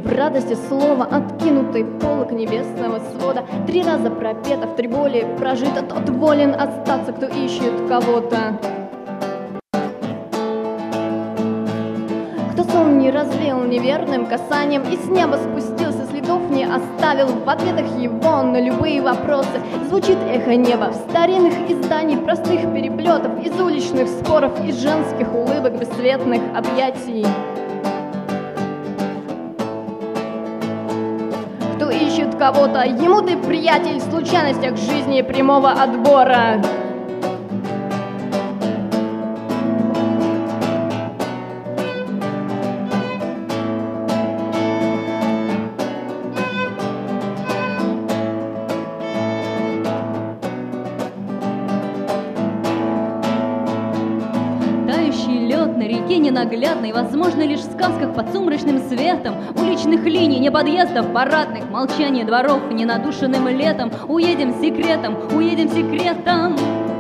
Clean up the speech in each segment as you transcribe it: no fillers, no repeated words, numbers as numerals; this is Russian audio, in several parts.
В радости слова откинутый полог небесного свода, 3 раза пропето, в 3 боли прожито. Тот волен остаться, кто ищет кого-то, кто сон не развеял неверным касанием и с неба спустился, следов не оставил в ответах его на любые вопросы. Звучит эхо неба в старинных изданий, простых переплетов, из уличных споров, из женских улыбок, бесцветных объятий. Кто ищет кого-то, ему ты приятель в случайностях жизни прямого отбора. Тающий лед на реке ненаглядной, возможно лишь в сказках под сумрачным светом уличных линий, не подъездов парадных, молчание дворов ненадушенным летом. Уедем с секретом, уедем с секретом.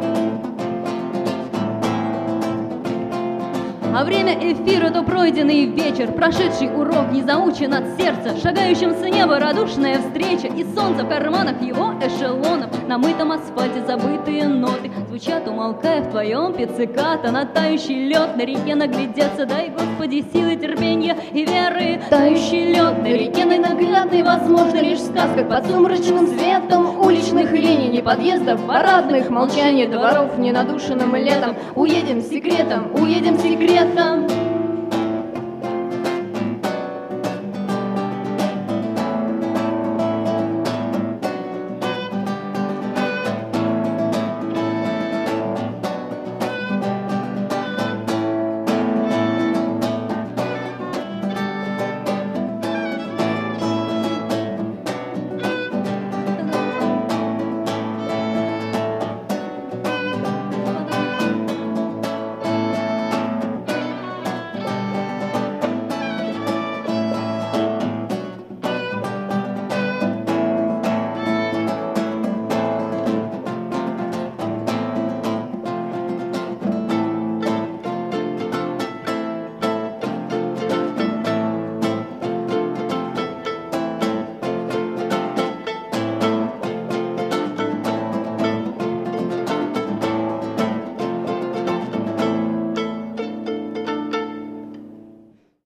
А время эфира — то пройденный вечер, прошедший урок не заучен от сердца, шагающим с неба радушная встреча, и солнце в карманах его эшелонов. На мытом асфальте забытые ноты звучат, умолкая в твоем пицциката. На тающий лед на реке наглядеться, дай, Господи, силы, терпения и веры. Тающий лед на реке ненаглядный, возможно лишь в сказках под сумрачным светом уличных линий, не подъездов парадных, молчание дворов ненадушенным летом. Уедем с секретом, уедем с секретом.